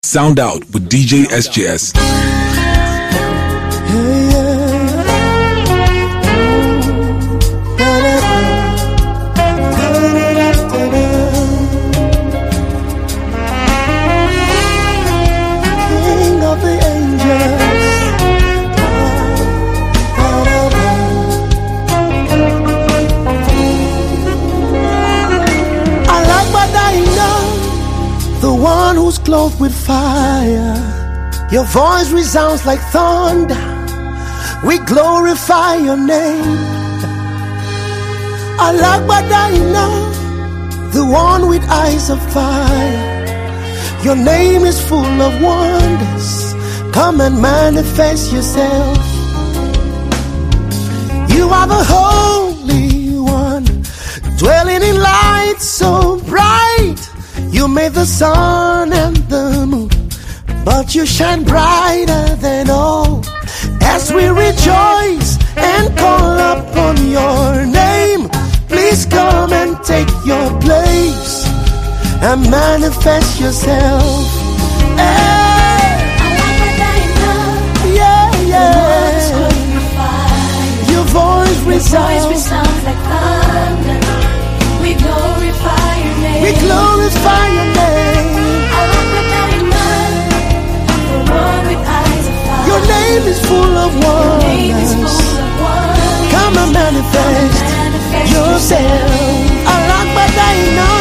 Sound out with DJ SJS. King of the angels. I like what I know, the one who's clothed with fire. Your voice resounds like thunder. We glorify your name. I like what I know, the one with eyes of fire. Your name is full of wonders. Come and manifest yourself. You are the Holy One, dwelling in light so bright. You made the sun and the moon, but you shine brighter than all. As we rejoice and call upon your name, please come and take your place and manifest yourself. Hey. Yeah, yeah. Your voice resounds like thunder. We glorify your name. We glorify your name. The one with eyes of fire. Your name is full of wonders. Come and manifest yourself. I like what I know.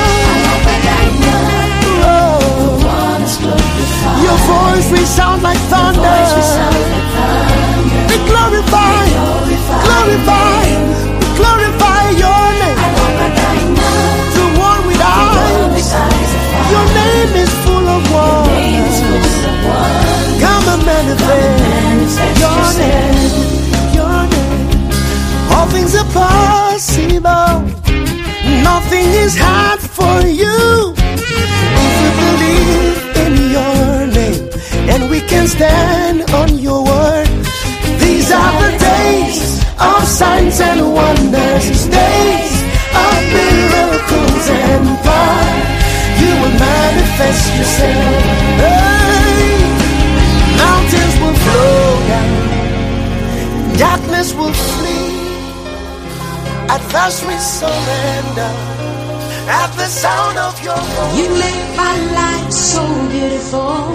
Your voice resounds like thunder. We glorify your name. The one with eyes. Your name is full of wonders. Come and manifest your name. All things are possible. Nothing is hard for you. If we believe in your name, and we can stand on your word. These are the days of signs and wonders, days of miracles and power. You will manifest yourself. Hey. Mountains will flow down, darkness will flee. At first we surrender at the sound of your voice. You make my life so beautiful,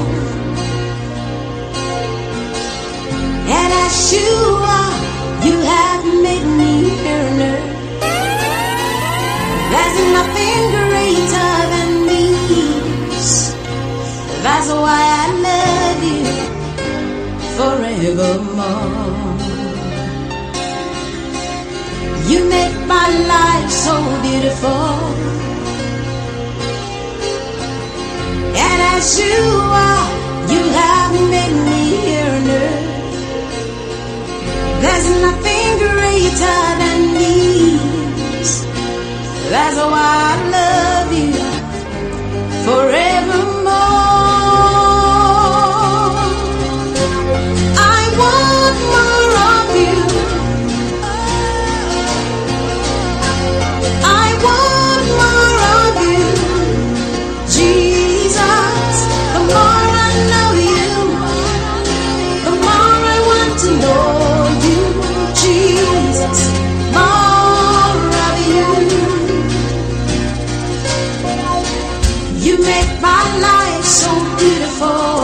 and as you are, you have made me here on earth. There's nothing greater than these. That's why I love you forevermore. You make my life so beautiful, and as you are, you have made me here on earth. There's nothing greater than these. That's why I love you forevermore. I want more of you. I want more of you, Jesus. The more I know you, the more I want to know you, Jesus. More of you. You make my life so beautiful,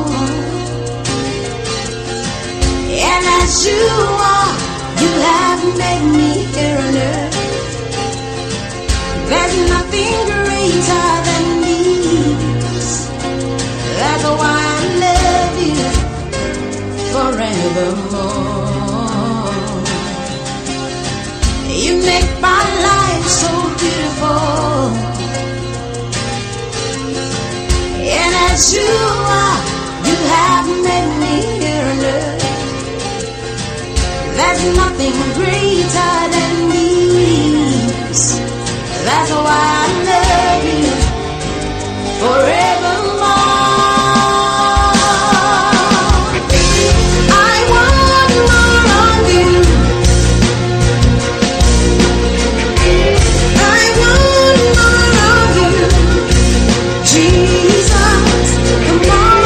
and as you are, you have made me here on earth. There's nothing greater than these. That's why I love you forevermore. You make my life so beautiful, and as you are, you have made me here on earth. There's nothing greater than these. That's why I love you forevermore. I want more of you. I want more of you, Jesus. The more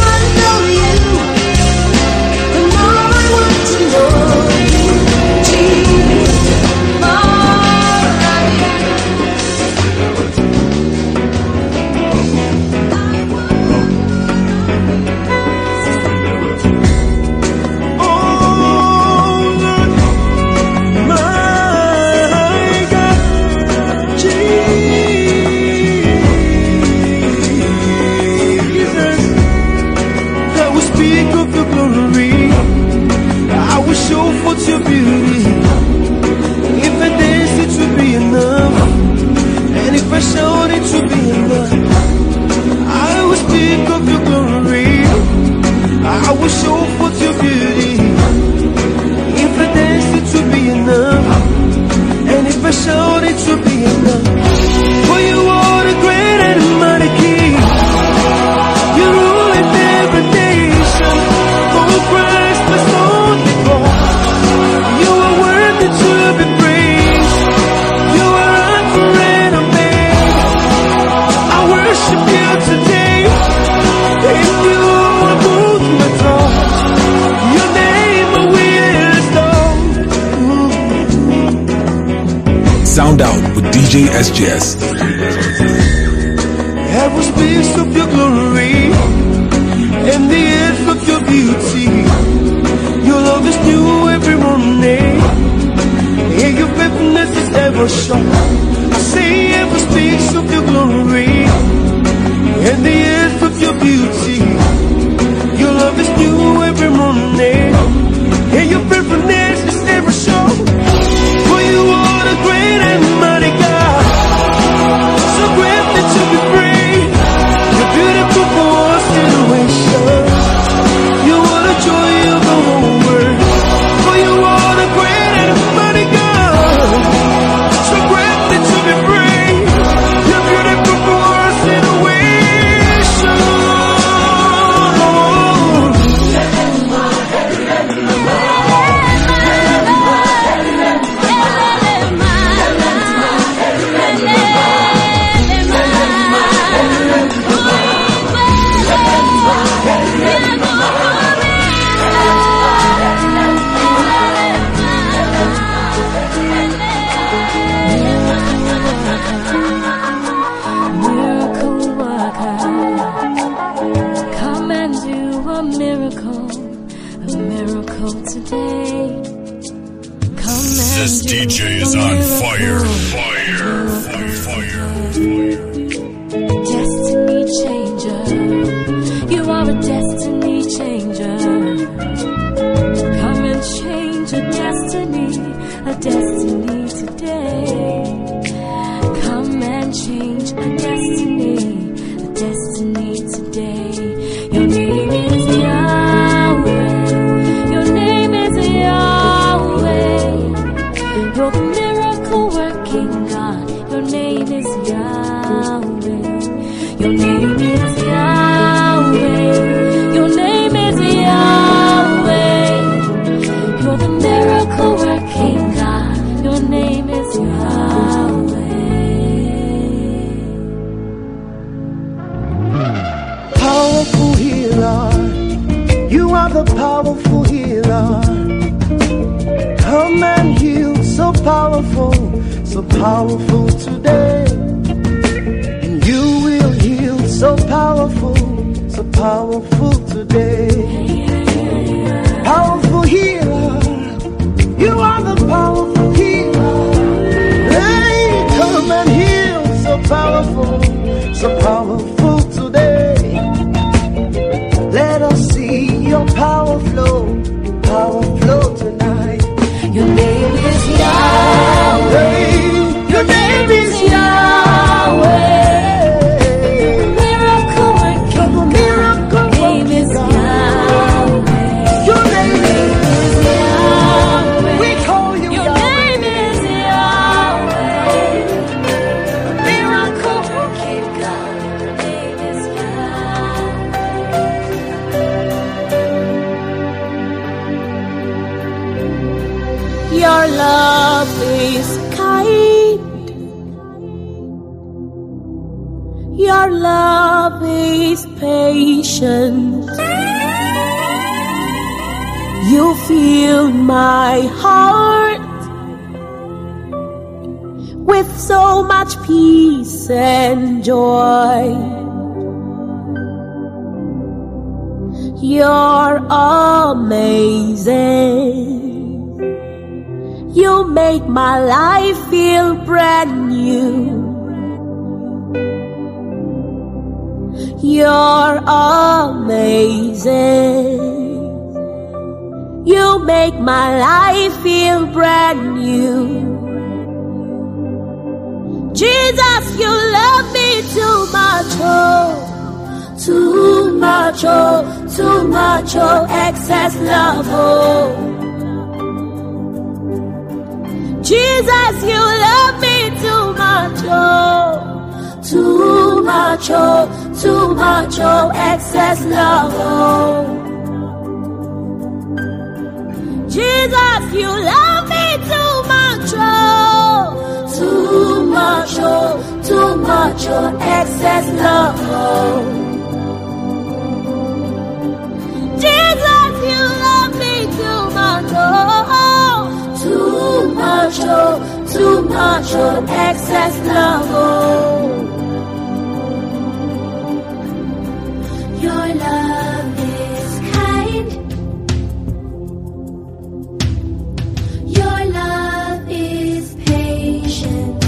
I will show forth your beauty. If I dance, it will be enough. And if I shout, it will be enough. For you are the great and mighty King. You rule in every nation. For Christ was on the cross. You are worthy to be praised. You are Alpha and Omega. I worship you today. In you I put my trust. Your name I will extol. Sound out with DJ SJS. Heaven speaks of your glory, and the earth of your beauty. Your love is new every morning, and your faithfulness is ever sure. I say heaven speaks of your glory, and the earth of your beauty. Your love is new every morning, and your faithfulness is ever sure. For you are the great and mighty God, so great that you be praised. You're beautiful for all situations. You are the joy of the whole world. For you are the great and mighty God, so great that you be praised. You're beautiful for all situations. Miracle worker, come and do a miracle today. Come and This do DJ a is on miracle. fire. Destiny changer, you are a destiny changer. Come and change a destiny today. Come and change a destiny today. Your name is Yahweh. Your name is Yahweh. You're the miracle working God. Your name is Yahweh. Your name is Yahweh. Your name is Yahweh. You're the miracle working God. Your name is Yahweh. Powerful healer, you are the powerful healer. Come and heal, so powerful today. And you will heal, so powerful today. Powerful healer, you are the powerful healer. Hey, come and heal, so powerful today. Let us see your power flow tonight. Your name is Yahweh. Your name is Yahweh. Miracle working God. Your name is Yahweh. Your name is Yahweh. We call you Your Yahweh. name is Yahweh. Miracle working God. Your name is Yahweh. Your love is kind. Your love is patient. You fill my heart with so much peace and joy. You're amazing. You make my life feel brand new. You're amazing. You make my life feel brand new. Jesus, you love me too much, oh, too much, oh, too much, oh, excess love, oh. Jesus, you love me too much, oh. Too much, oh, excess love, oh. Jesus, you love me too much, oh. Too much, oh, excess love, oh. Jesus, you love me too much, oh. Too much, oh, excess love, oh. Your love is kind. Your love is patient.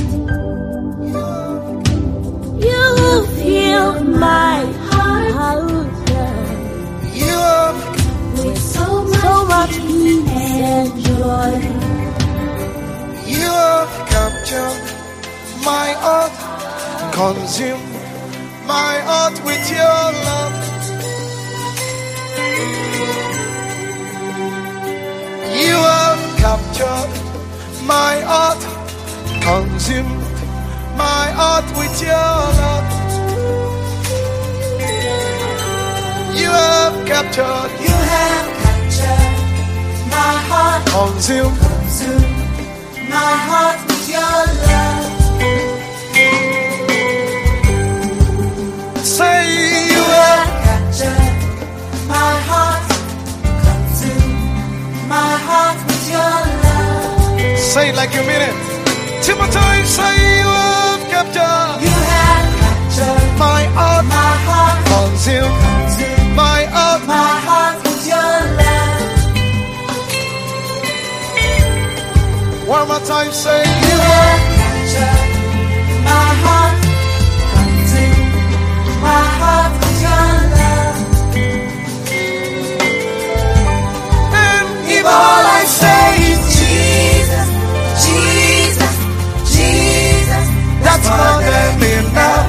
You fill my heart with so much peace and joy. You have captured my heart, consume my heart with your love. You have captured my heart, consume my heart with your love. You have captured my heart, consume my heart with your love. Say you have captured my heart, consume my heart with your love. Say it like you mean it. Timothy, say you have captured my heart, consume my heart with your love. One more time, say you have captured my heart, consume my heart with your love. And if all I say is Jesus, Jesus, Jesus, that's more than enough.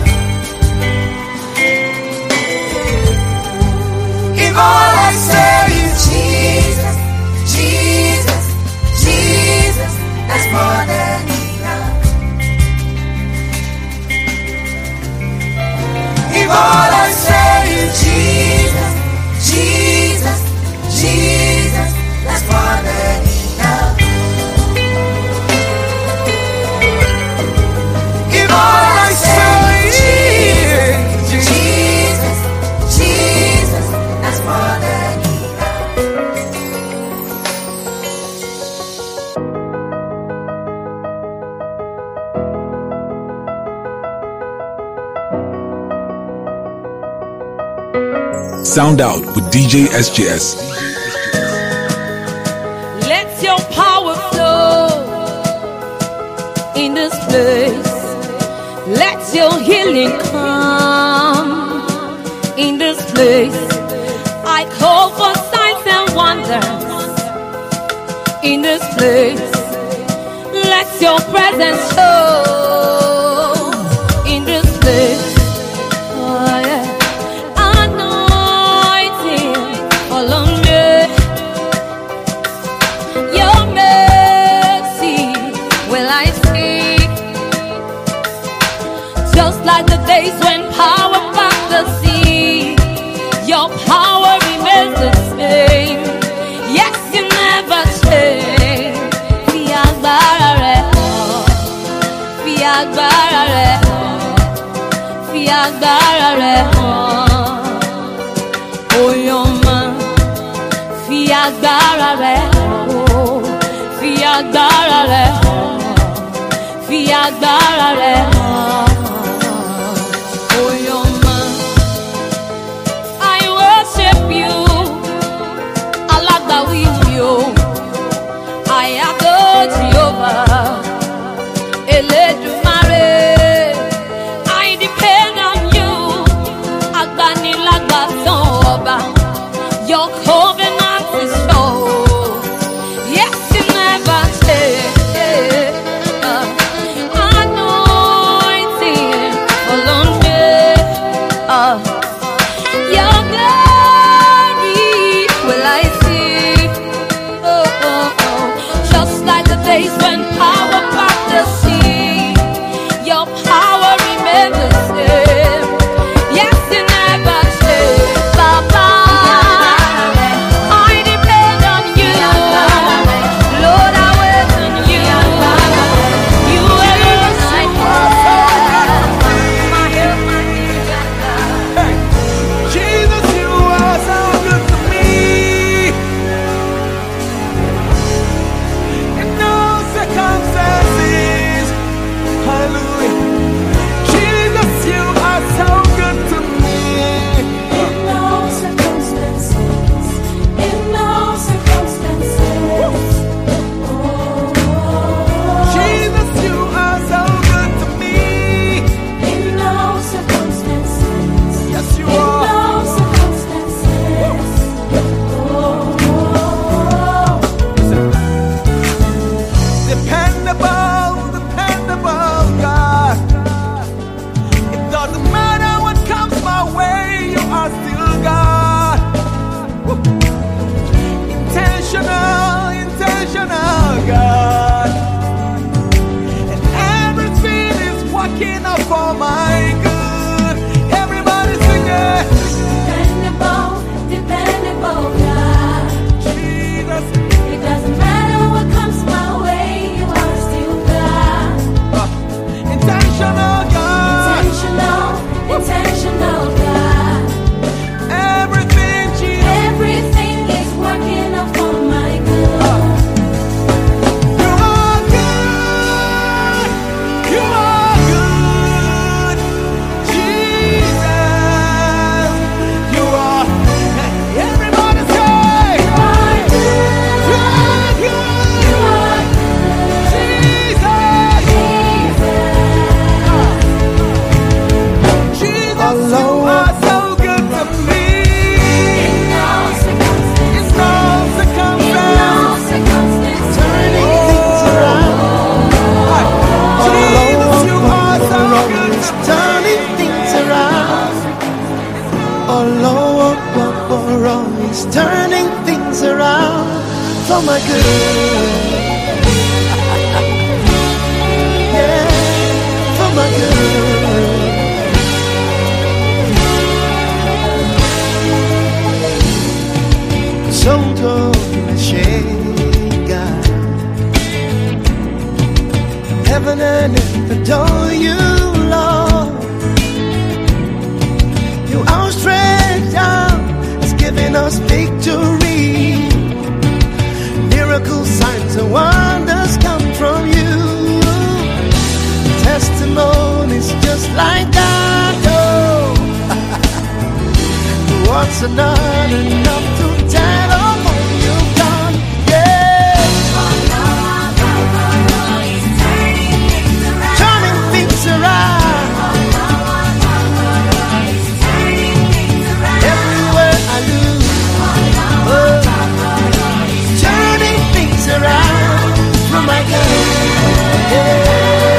If all I say is Jesus, Jesus, Jesus, that's more than enough. If all I say is Jesus, Jesus, Jesus, that's more than enough. If all I say is Jesus, Jesus, that's more than Sound out with DJ SJS. Let your power flow in this place. Let your healing come in this place. I call for signs and wonders in this place. Let your presence show in this place. Oh, yeah. Like the days when power passed the sea, your power remains the same. Yes, you never change. Fi agbára rẹ̀ hàn, fi agbára rẹ̀ hàn, fi agbára rẹ̀ hàn. Oyoma, fi agbára rẹ̀ hàn, fi agbára rẹ̀ hàn, fi agbára rẹ̀ hàn. I adore Jehovah, Eledumare. I depend on you, Agbanilagbaton Oba. Your covenant is sure. Yes, you never change. Anointing, always turning things around for my good. Yeah, for my good. Sotto la scega, heaven and earth adore you, Lord. Your outstretched arm has given us victory. Miracles, signs, and wonders come from you. Testimonies just like that. Oh, what's not enough to tell of all you've done? Yeah, turning things around. Everywhere I look, oh, turning things around for my good. Yeah.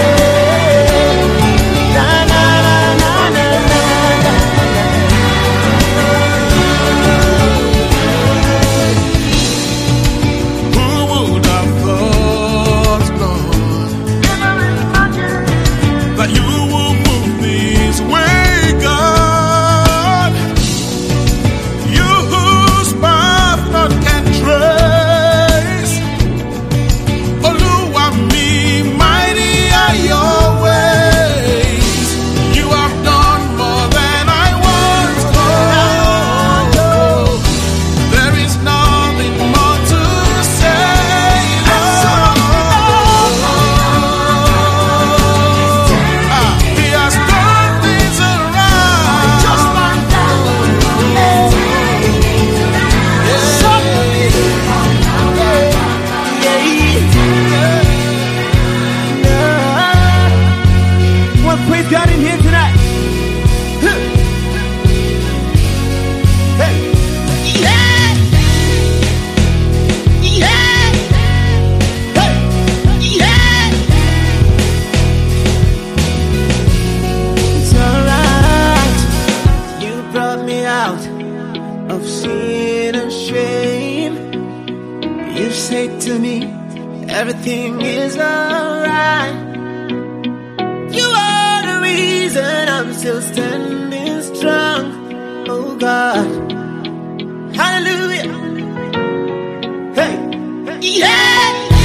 Everything is alright. You are the reason I'm still standing strong. Oh God, hallelujah. Hey, yeah.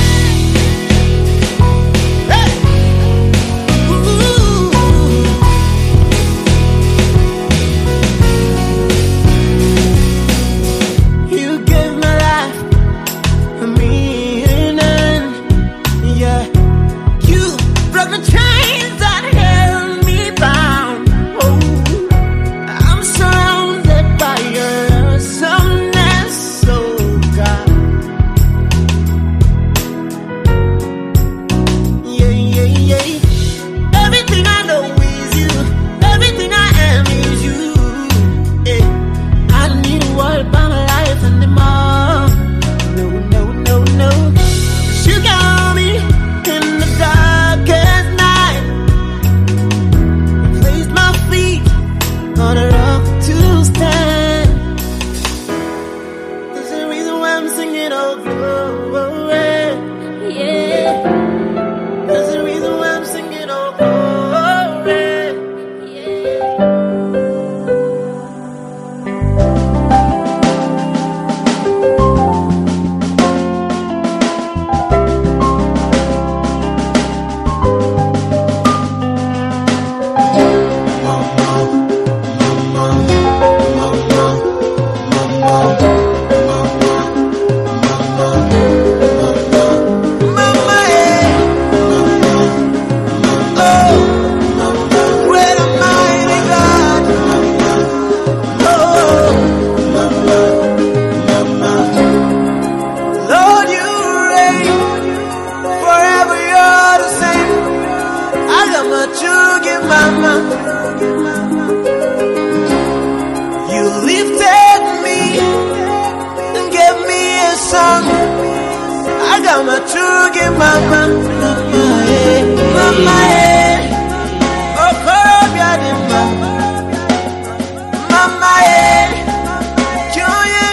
Hey. Ooh. You gave my life for me. The chains that held me bound. Oh, I'm surrounded by your awesomeness, oh God. Yeah, yeah, yeah. Everything I know is you. Everything I am is you. Yeah. I don't need a word about my life anymore. No, no, no, no. You got me in the darkest. On a rock to stand. There's a reason why I'm singing oh glory. Yeah. There's a reason why I'm singing oh glory. You lifted me and gave me a song. I got my truth in mama, mama, oh, Corobia, mama,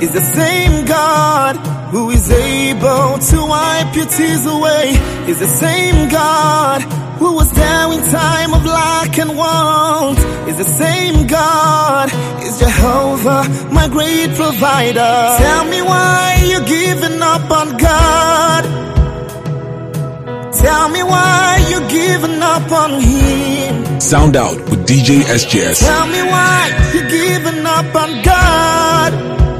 is the same God who is able to wipe your tears away. Is the same God who was there in time of lack and want. Is the same God, is Jehovah, my great provider. Tell me why you're giving up on God. Tell me why you're giving up on Him. Sound Out with DJ SJS. Tell me why you're giving up on God.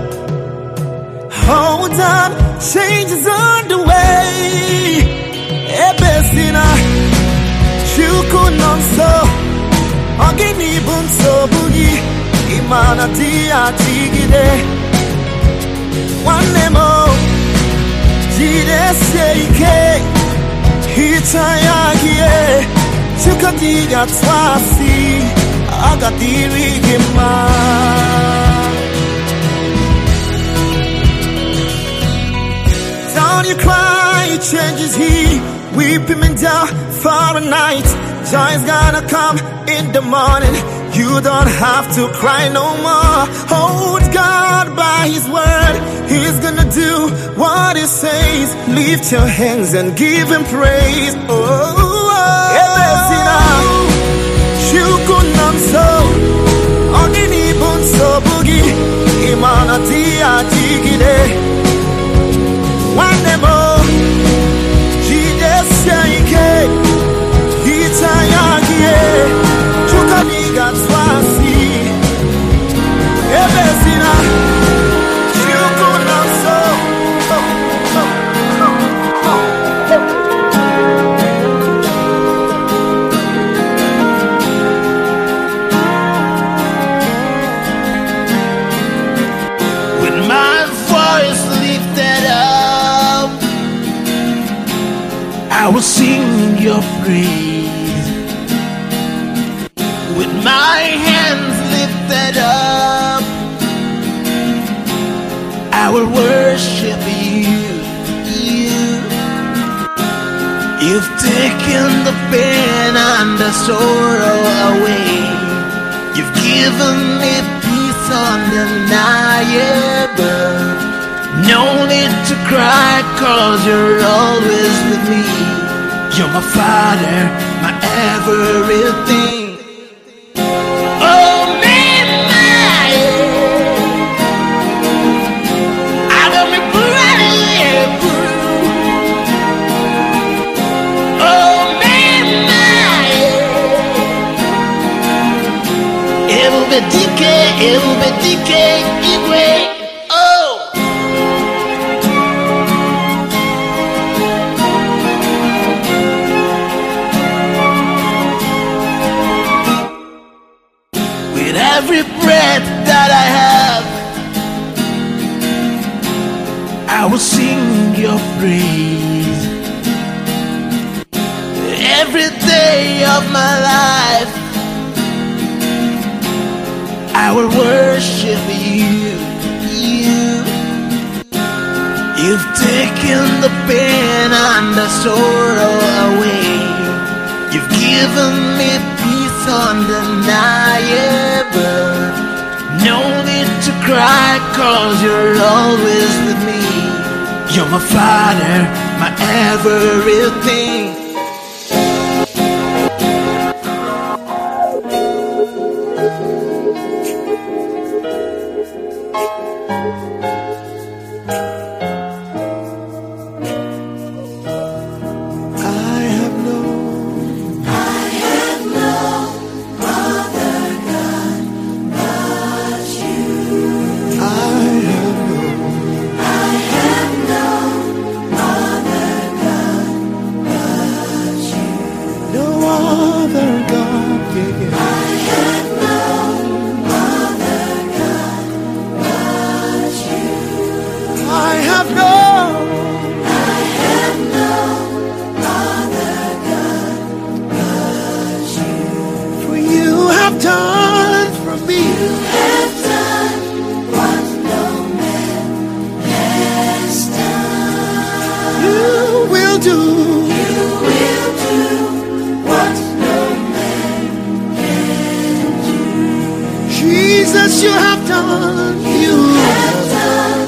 Hold on, change is on the way. Ebesina, Shuku non-so, Ogini bunso bugi, Imana tia tigide. One nemo, Jide seike, Hitayagie, Chukadiga twasi, Agadiri gima. Don't you cry, changes He. Weep Him and down for a night. Joy's gonna come in the morning. You don't have to cry no more. Hold God by His word. He's gonna do what He says. Lift your hands and give Him praise. I will sing your praise with my hands lifted up. I will worship you. You've taken the pain and the sorrow away. You've given me peace undeniable. No need to cry, 'cause you're always with me. You're my Father, my everything. Oh, man, I got me brand blue. Oh, man, it will be decay, anyway. Every breath that I have, I will sing your praise. Every day of my life, I will worship you. You've taken the pain and the sorrow away. You've given me peace undeniable. No need to cry, 'cause you're always with me. You're my Father, my everything. Done for me. You have done what no man has done. You will do. You will do what no man can do. Jesus, you have done. You have done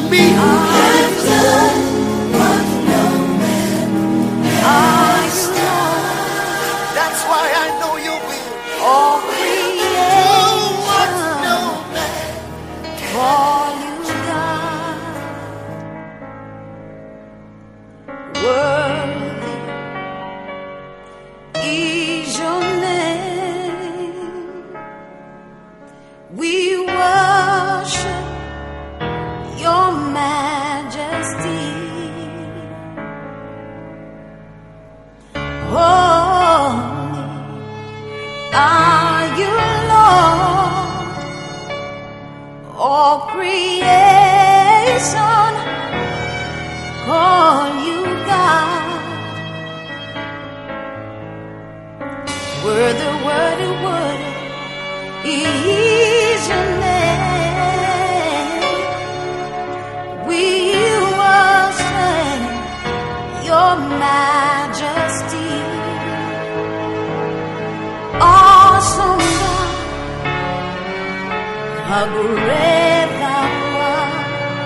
me. have done what no man has done. That's why I know you will. All Oh, creation what no man. call you God. Worthy is your name. We worship your majesty. Holy are you, Lord. All creation call you God. Worthy, worthy, worthy is your name. We worship your majesty. Awesome God, how great thou art.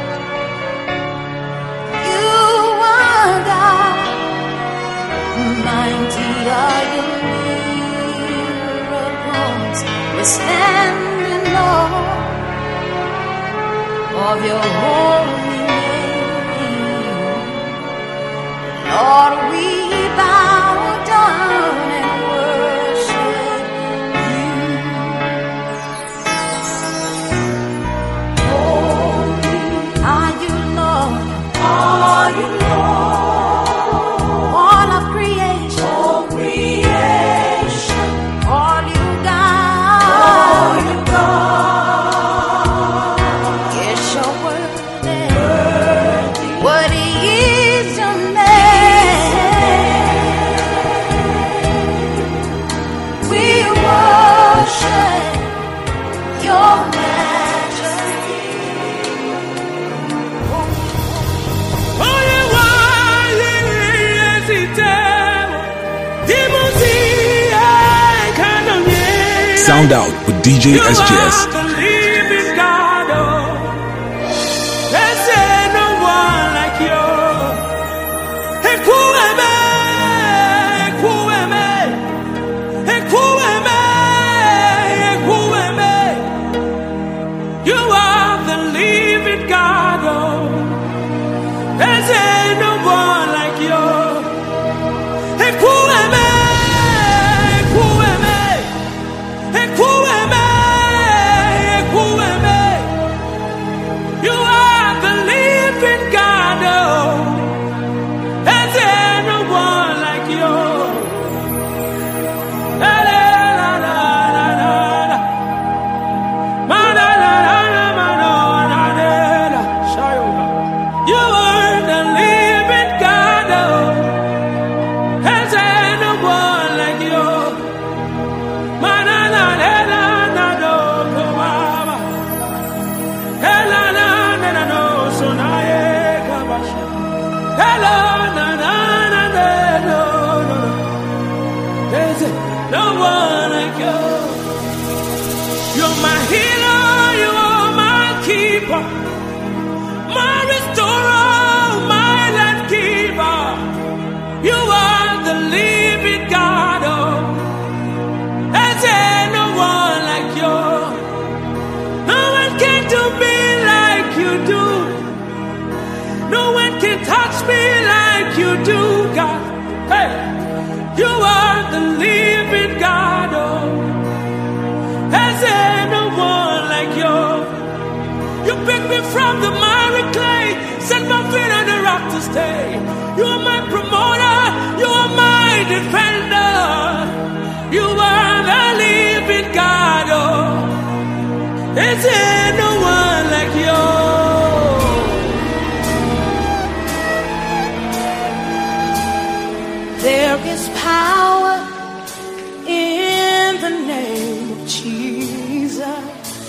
You are God, mighty are your miracles. We're standing all of your holy name. Lord, we bow down and worship you. Holy are you, Lord. Are you, Lord? All of creation. All creation. All you God. All you God. Yes, you're worthy. Worthy is your name. We worship your majesty. Sound out with DJ SGS. You are the living God. There's no one like you. You are the living God. There's no one like you. You are the living God. There's no one like you. No one like you. You're my healer, you are my keeper, my restorer, my life giver. You are the living God. There's no one like you. No one can do me like you do. No one can touch me like you do, God. Hey, you are the living God. There's no one like you. You picked me from the miry clay, set my feet on the rock to stay. You are my promoter, you are my defender. You are the living God. There's no one like you. There is power in the name of Jesus.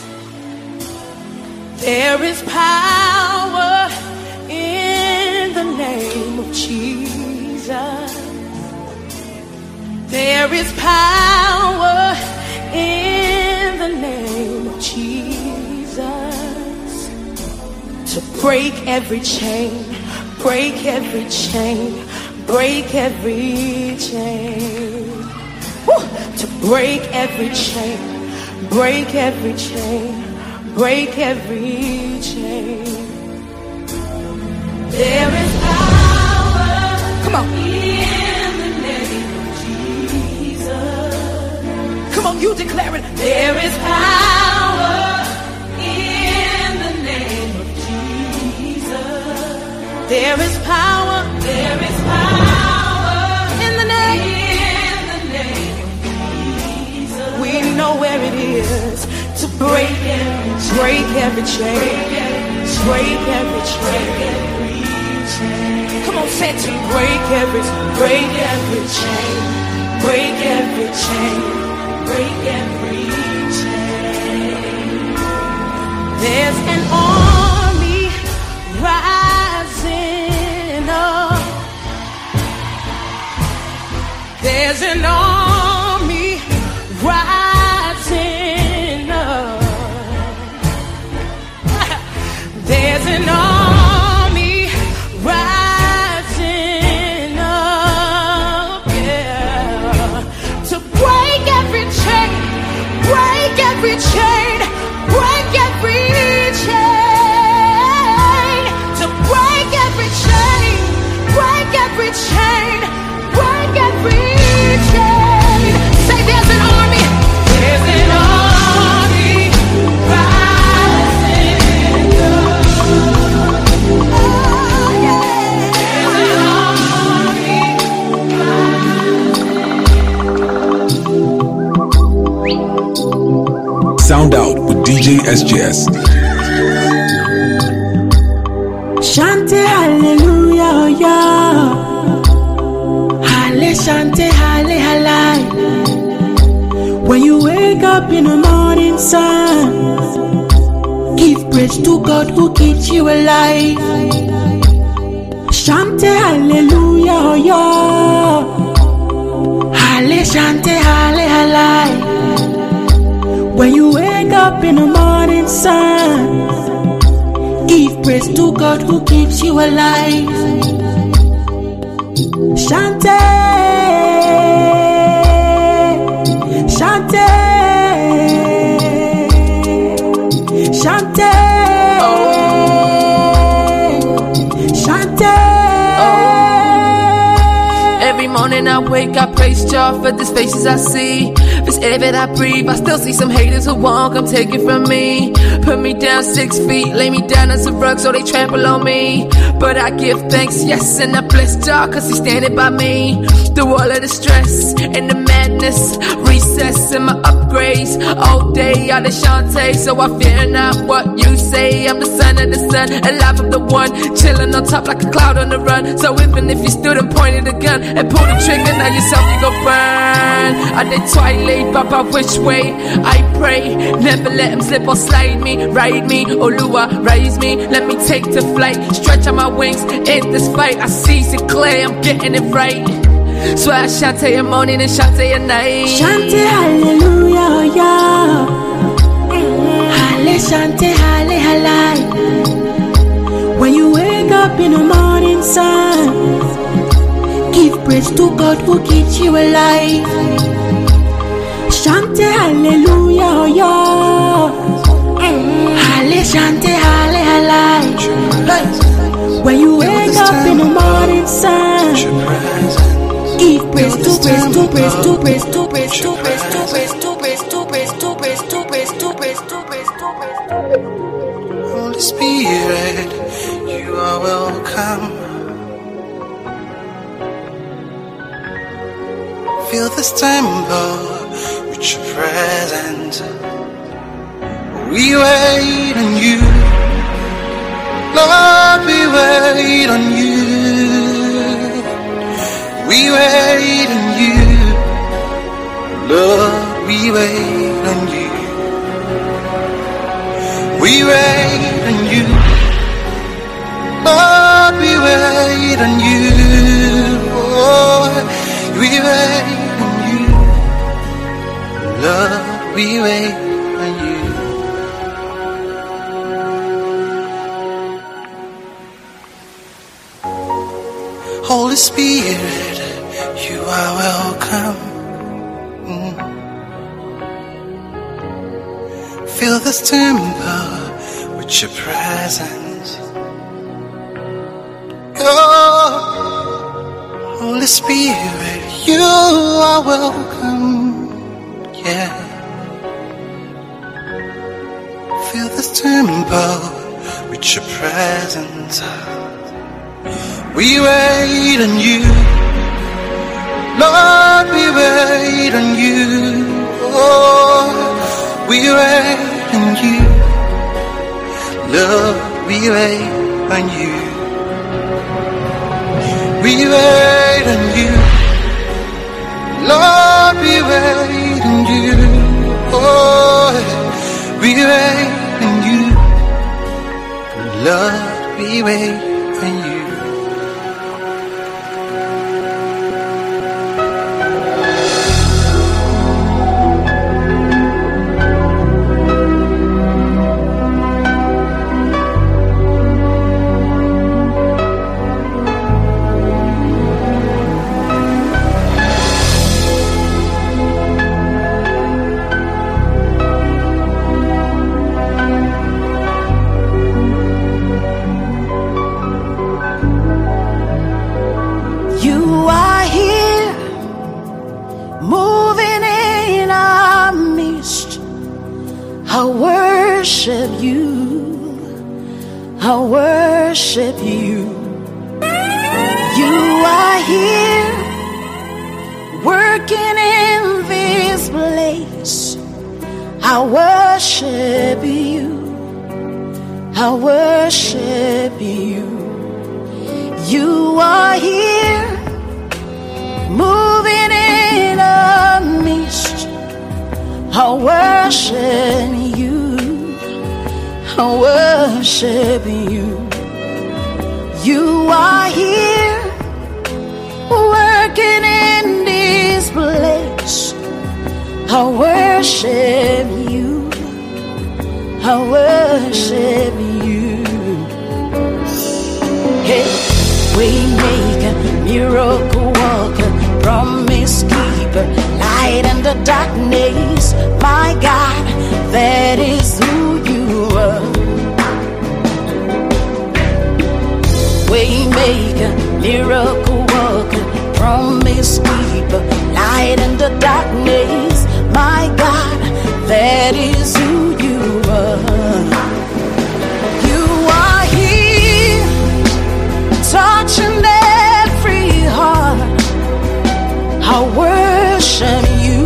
There is power in the name of Jesus. There is power in the name of Jesus to break every chain, break every chain, break every chain. Woo! To break every chain, break every chain, break every chain. There is power. Come on. In the name of Jesus. Come on, you declare it. There is power in the name of Jesus. There is power. There is power in the name of Jesus. We know where it is to break every chain, break every chain. Come on, say it to me. Break every chain, break every chain, break every chain. There's an army rising up. There's an army rising up. There's an army rising up, yeah, to break every chain, break every chain, break every chain, to break every chain, break every chain, break every chain. Say there's an army, there's an army rising up. Sound out with DJ SJS. Shante hallelujah, oh yeah. Halle shante halle halai. When you wake up in the morning sun, give praise to God who keeps you alive. Shante hallelujah, oh yeah. Halle shante halle halai. When you wake up in the morning sun, give praise to God who keeps you alive. Shante, Shante, Shante, Shante. Every morning I wake, I praise God for the spaces I see. This air that I breathe, I still see some haters who won't come take it from me. Put me down 6 feet, lay me down as a rug so they trample on me. But I give thanks, yes, and I bless God cause he's standing by me. Through all of the stress and the madness, recess and my upgrades. All day out of Shantae, so I fear not what you say. I'm the son of the sun, alive I'm the one, chilling on top like a cloud on the run. So even if you stood and pointed a gun and pulled the trigger, now yourself you gon' burn. I did twilight, Papa, which way I pray, never let him slip or slide me, ride me, Oluwa, raise me, let me take to flight, stretch out my wings in this fight. I seize it clear, I'm getting it right. So I Shante a morning and Shante a night. Shante hallelujah, yeah. Halle shante halle halai. When you wake up in the morning sun, give praise to God who keeps you alive. Shante hallelujah, yeah. Halle shante halle halai. When you wake up in the morning sun, give praise to praise to praise to praise to praise to praise to praise to praise to praise to praise to praise to praise to praise to praise. Holy Spirit, you are welcome. Fill this temple with your presence. We wait on you, Lord. We wait on you. We wait on you, Lord, we wait on you. We wait on you, Lord, we wait on you. Oh, we wait on you, Lord, we wait on you. Holy Spirit, you are welcome. Fill this temple with your presence. Oh, Holy Spirit, you are welcome. Yeah. Fill this temple with your presence. We wait on you, Lord, we wait on you. Oh, we wait on you, Lord, we wait on you. We wait on you, Lord, we wait on you. Oh, we wait on you, Lord, we wait on you. I worship you. I worship you. You are here working in this place. I worship you. I worship you. You are here moving in our midst. I worship you. I worship you. You are here working in this place. I worship you. I worship you. Hey, waymaker, miracle worker, promise keeper, light in the darkness. My God, that is who you are. Waymaker, miracle worker, promise keeper, light in the darkness. My God, that is who you are. You are here, touching every heart. I worship you.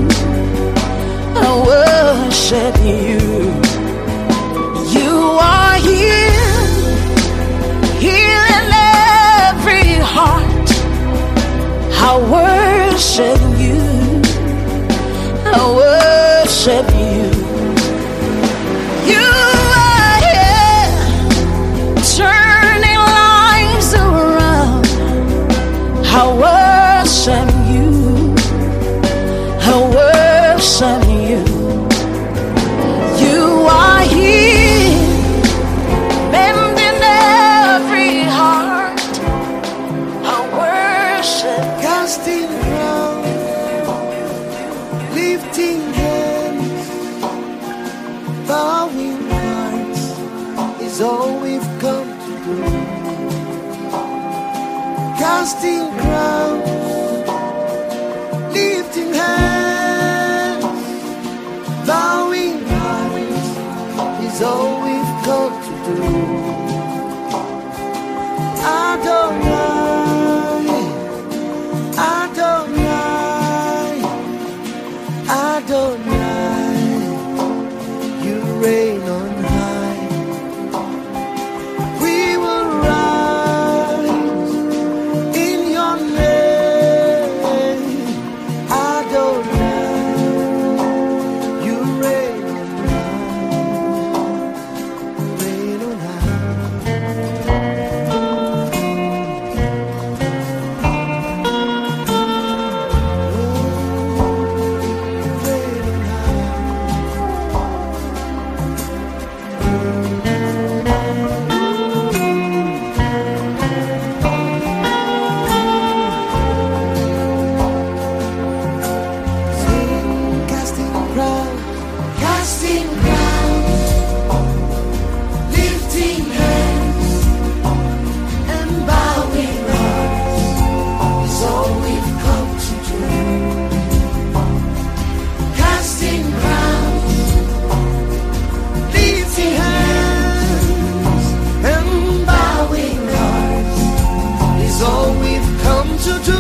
I worship you. You are here, healing every heart. I worship you. I worship you. You are here, turning lives around. I worship you. I worship you. You are here, mending every heart. I worship. Casting crowns, lifting hands, bowing hearts is all we've come to do. Casting crowns, lifting hands, bowing hearts is all we've come to do. Adonai, Adonai, Adonai, you reign on high. We will rise in your name. Adonai, you reign on high. Reign on high. to do.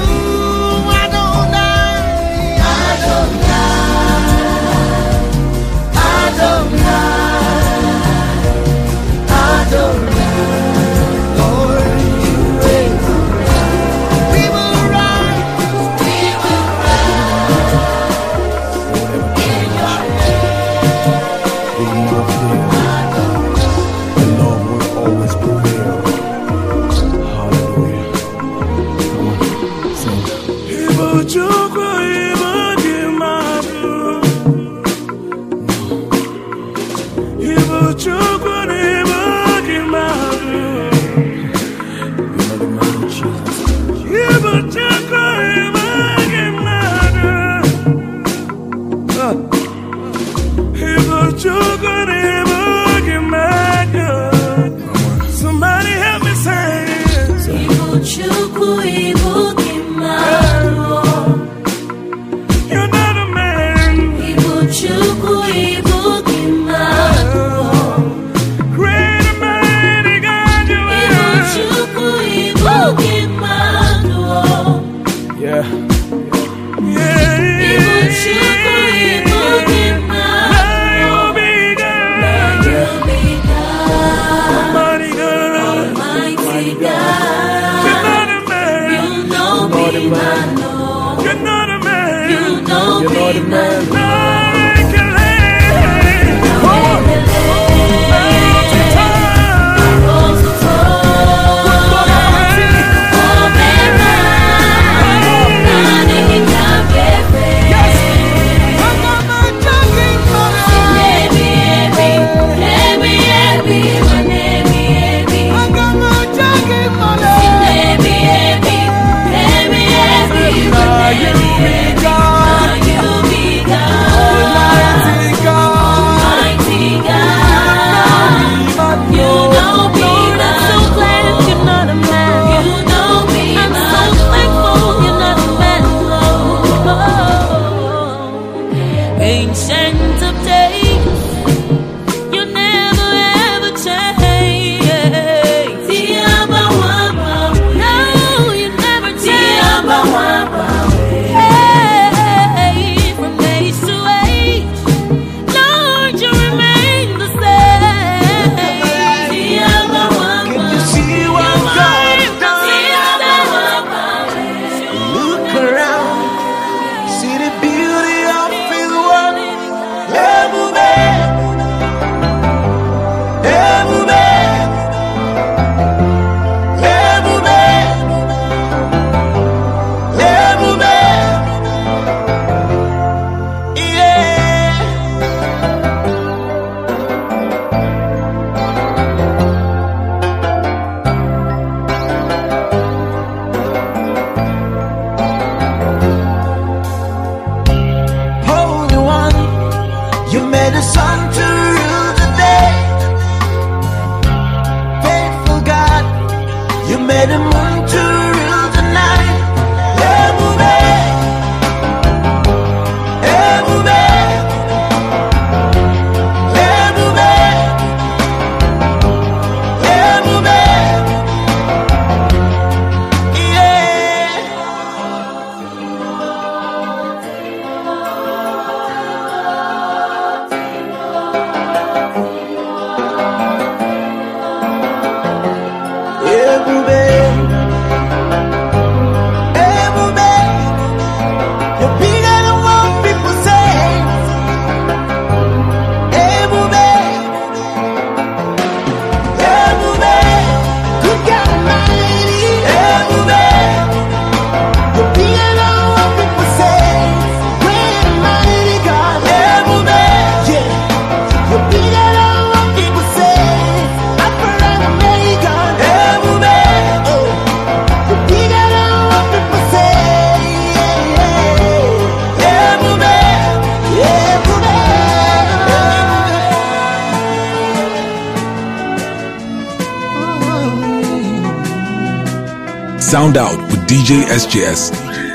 Sound Out with DJ SJS.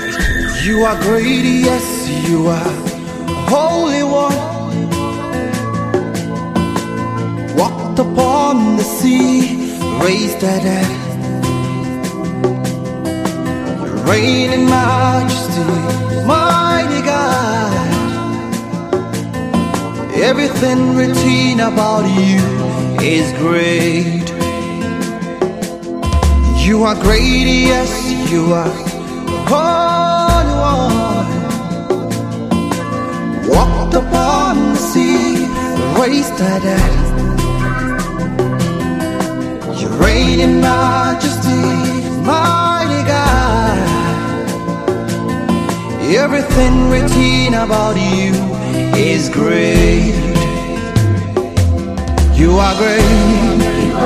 You are great, yes, you are Holy One. Walked upon the sea, raised the dead, reign in majesty, mighty God. Everything written about you is great. You are great, yes, you are Holy One. Walked upon the sea, raised the dead. You reign in majesty, mighty God. Everything written about you is great. You are great.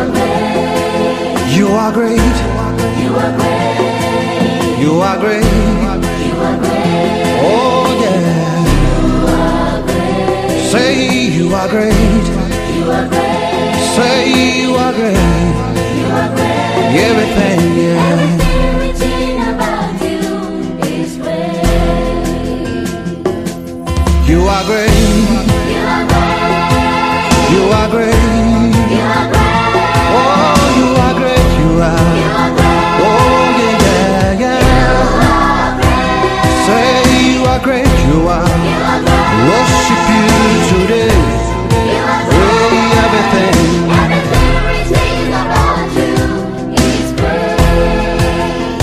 You are great. You are great. You are great. You are great. Oh yeah. You are great. Say you are great. You are great. Say you are great. You are great. Everything, yeah. Everything written about you is great. You are great. You are great. You are great. You are great. Oh, you are great. You are. You are great. Oh yeah, yeah, yeah. You are great. Say you are great. You are. You are great. Worship you today. You are Hey, great. everything. Everything written about you is great.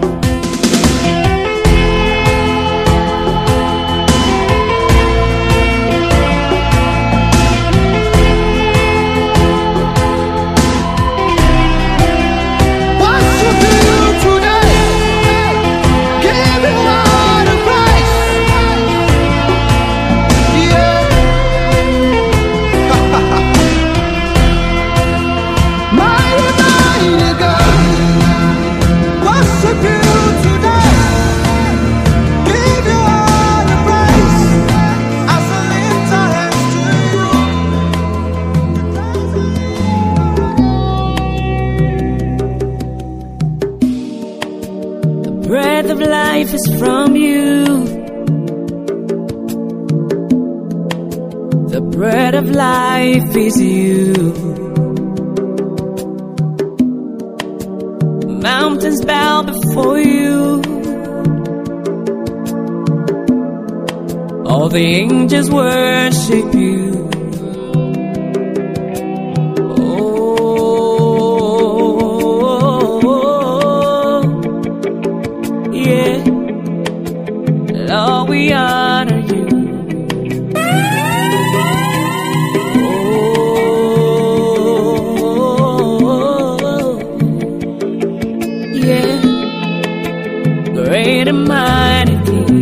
Worship you today. Give him all the praise. Yeah. Mighty, mighty God. Worship you today. Give you all the praise. As I lift our hands to you. The breath of life is from you. The bread of life is you. Mountains bow before you. All the angels worship you. Oh, yeah. Lord, we honor you. Yeah, great and mighty King.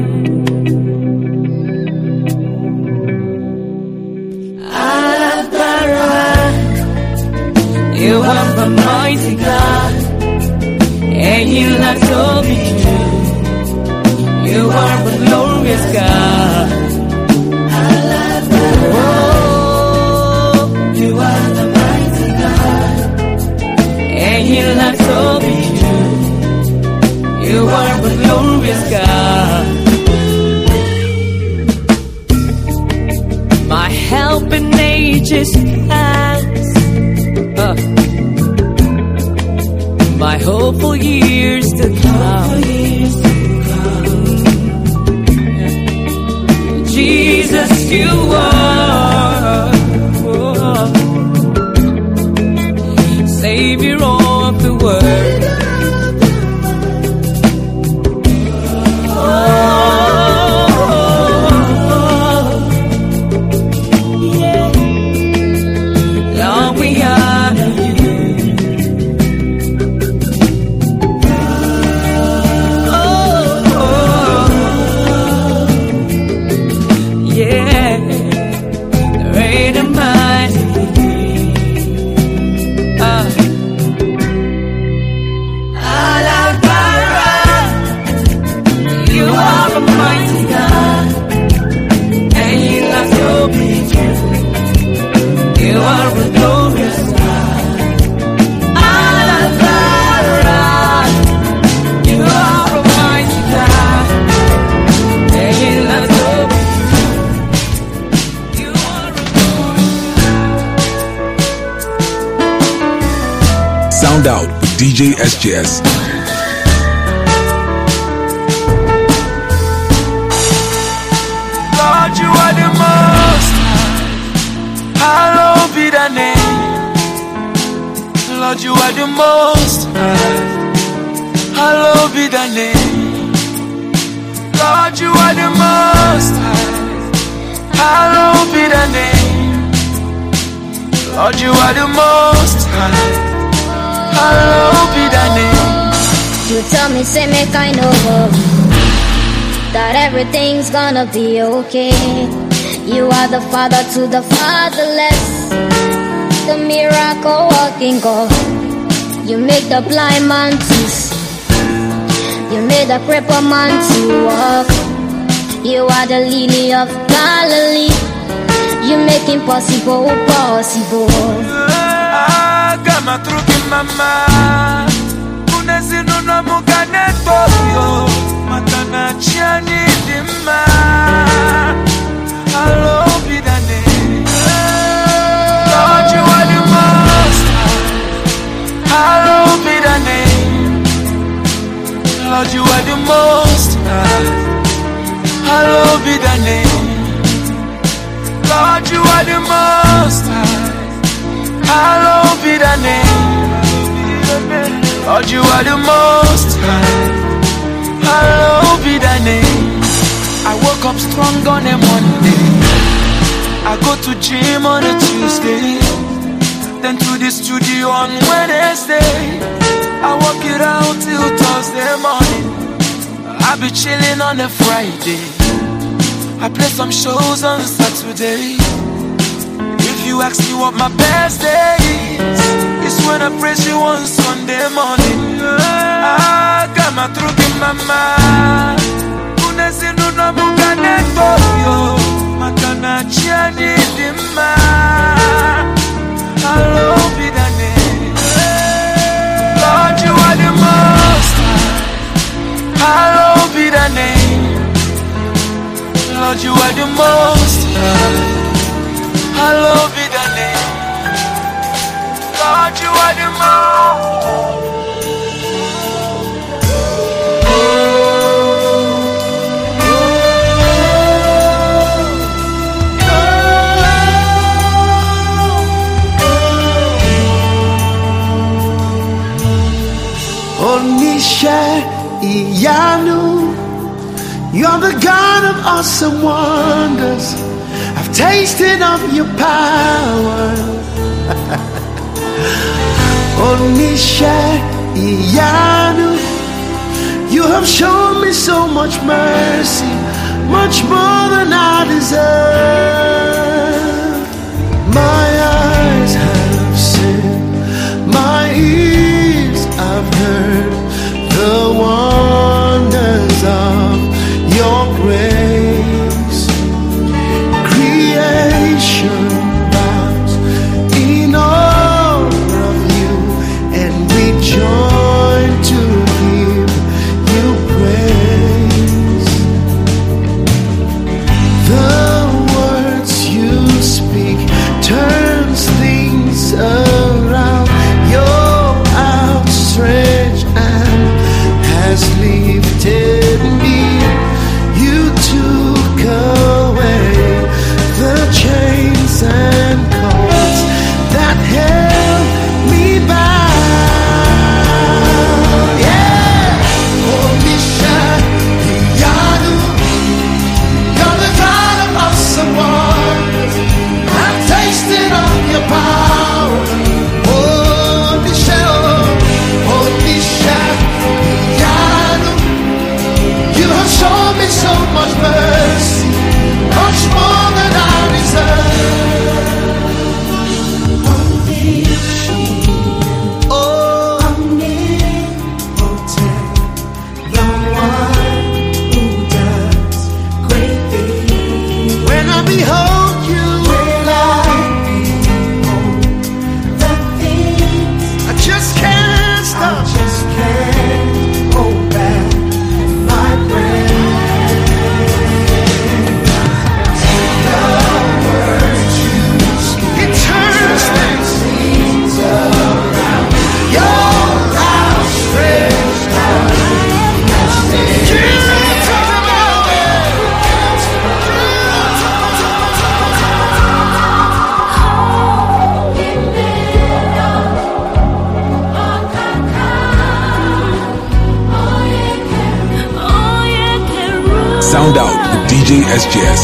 Alabara, you are the mighty God, and you love to be true. You are the glorious God. Alabara, oh, you are the mighty God, and you love to be true. You are the glorious God. My help in ages past, my hope for years to come. Jesus, you are Savior of the world. Lord, we honor you. Yeah, great and mighty. Alabara, you are a mighty God, and you love to be true. You are a glorious God. Alabara, you are a mighty God, and you love to be true. You are a Sound out with DJ SJS. Lord, you are the most high. Hallowed be thy name. Lord, you are the most high. Hallowed be thy name. Lord, you are the most high. Hallowed be thy name. Lord, you are the most high. Hallowed be thy name. You tell me, say me kind of that everything's gonna be okay. You are the father to the fatherless, the miracle working God. You make the blind man to see. You made the crippled man to walk. You are the lily of Galilee. You make impossible possible. Kama truki mama, unezinu na mugane toyo, matana chiani dima. Hallowed be thy name. Lord, you are the most high. Hallowed be thy name. Lord, you are the most high. Hallowed be thy name. Lord, you are the most high. Hallowed be thy name. Lord, you are the most high. Hallowed be thy name. I woke up strong on a Monday. I go to gym on a Tuesday. Then to the studio on Wednesday. I work it out till Thursday morning. I be chilling on a Friday. I play some shows on Saturday. If you ask me what my best day is, it's when I praise you on Sunday morning. I got my truck in my mind. Unezinu na mugane toyo, matana chiani dima. Hallowed be thy name. Lord, you are the most high. Hallowed be thy name. Lord, you are the most high. Hallowed be thy name. Lord, you are the most. Onisha Iyanu, you're the God of awesome wonders. I've tasted of your power. Onisha Iyanu, you have shown me so much mercy, much more than I deserve. My eyes have seen, my ears have heard the wonders of your grace. Creation bows in awe of you, and we join to give you praise. The words you speak SGS.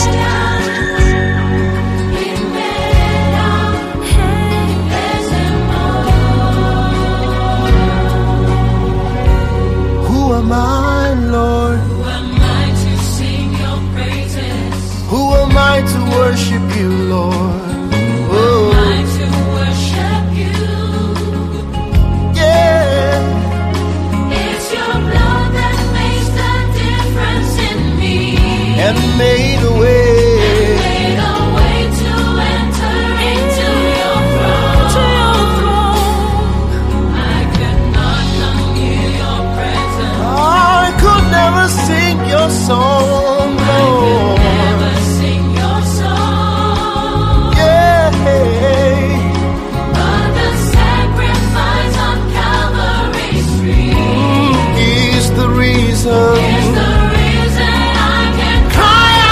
Who am I, Lord? Who am I to sing your praises? Who am I to worship you, Lord? Who am I to worship you? Yeah. It's your blood that makes the difference in me. And made a way. Made a way to enter into your throne. I could not come near your presence. I could never sing your song, Lord. Never sing your song. Yeah. But the sacrifice on Calvary's tree Is the reason. is the reason I can cry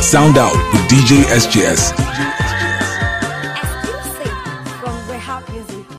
Sound out with DJ SGS.